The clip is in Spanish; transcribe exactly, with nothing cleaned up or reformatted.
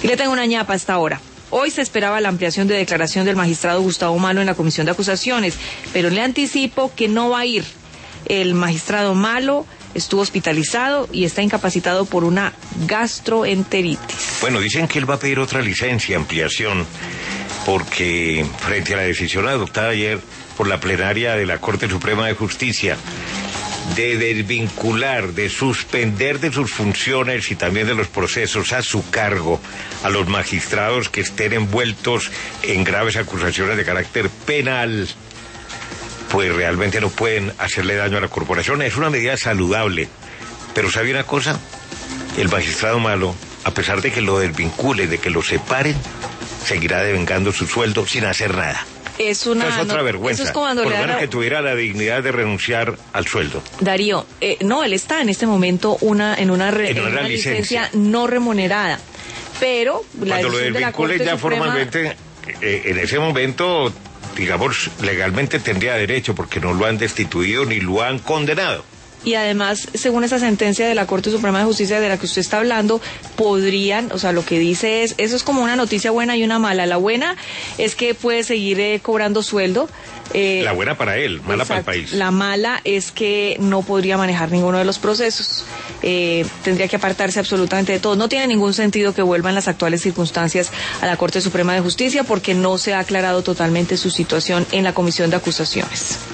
Y le tengo una ñapa hasta ahora. Hoy se esperaba la ampliación de declaración del magistrado Gustavo Malo en la comisión de acusaciones, pero le anticipo que no va a ir. El magistrado Malo estuvo hospitalizado y está incapacitado por una gastroenteritis. Bueno, dicen que él va a pedir otra licencia, ampliación, porque frente a la decisión adoptada ayer por la plenaria de la Corte Suprema de Justicia de desvincular, de suspender de sus funciones y también de los procesos a su cargo a los magistrados que estén envueltos en graves acusaciones de carácter penal, pues realmente no pueden hacerle daño a la corporación. Es una medida saludable, pero ¿sabe una cosa? El magistrado Malo, a pesar de que lo desvincule, de que lo separen, seguirá devengando su sueldo sin hacer nada. Es una Eso es otra no, vergüenza, eso es como por lo le menos da... que tuviera la dignidad de renunciar al sueldo. Darío, eh, no, él está en este momento una en una, re, en una, en una licencia. licencia no remunerada, pero la cuando lo decisión de la Corte desvincule ya Suprema... formalmente, eh, en ese momento, digamos, legalmente tendría derecho, porque no lo han destituido ni lo han condenado. Y además, según esa sentencia de la Corte Suprema de Justicia de la que usted está hablando, podrían, o sea, lo que dice es, eso es como una noticia buena y una mala. La buena es que puede seguir eh, cobrando sueldo. Eh, la buena para él, mala exacto. para el país. La mala es que no podría manejar ninguno de los procesos. Eh, tendría que apartarse absolutamente de todo. No tiene ningún sentido que vuelva en las actuales circunstancias a la Corte Suprema de Justicia porque no se ha aclarado totalmente su situación en la comisión de acusaciones.